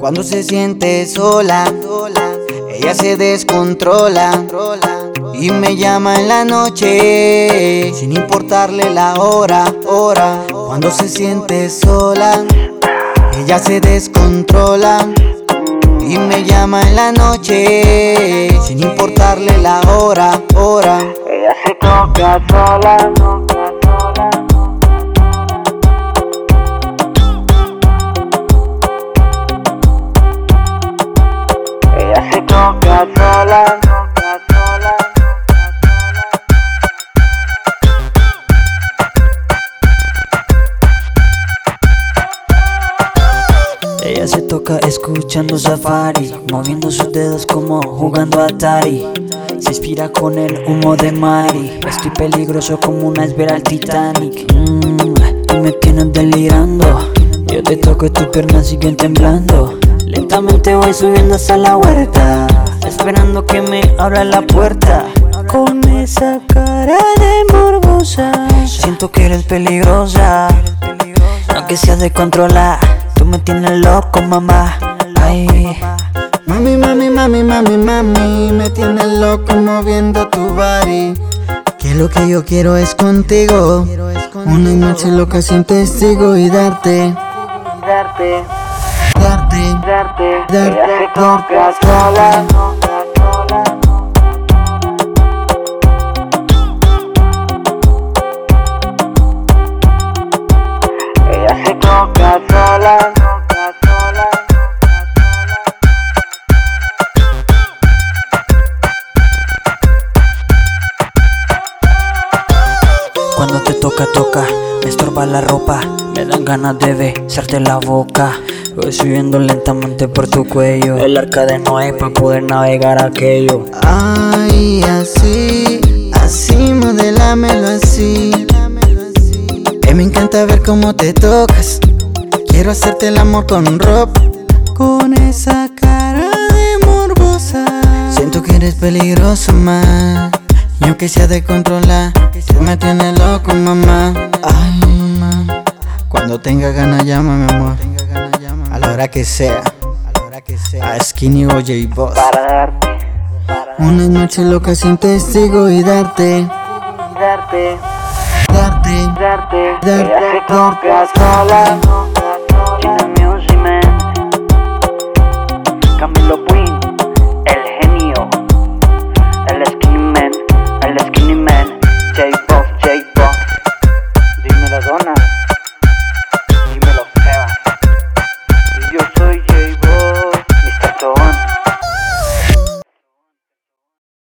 Cuando se siente sola, ella se descontrola y me llama en la noche sin importarle la hora. Cuando se siente sola, ella se descontrola y me llama en la noche sin importarle la hora. Ella se toca sola. Ella se toca sola. Ella se toca escuchando Safari, moviendo sus dedos como jugando Atari. Se inspira con el humo de Mari. Estoy peligroso como una esbera al Titanic. Y me tienes delirando. Yo te toco y tus piernas siguen temblando. Lentamente voy subiendo hasta la huerta, esperando que me abra la puerta. Con esa cara de morbosa, siento que eres peligrosa. No que seas de controlar, tú me tienes loco, mamá. Ay. Mami, me tienes loco moviendo tu body. Que lo que yo quiero es contigo, una noche loca sin testigo y darte. Ella se toca sola. Ella se toca sola. Cuando te toca, me estorba la ropa. Me dan ganas de besarte la boca. Voy subiendo lentamente por tu cuello, el arca de Noé para poder navegar aquello. Ay, así, modélamelo así. Me encanta ver cómo te tocas. Quiero hacerte el amor con ropa, con esa cara de morbosa. Siento que eres peligroso, ma. Y aunque sea de controlar, tú me tienes loco, mamá. Ay, mamá. Cuando tenga ganas, llámame, amor. A la hora que sea. A Skinny o J-Boss. Para darte. Una noche loca sin testigo y darte. Ella se toca sola.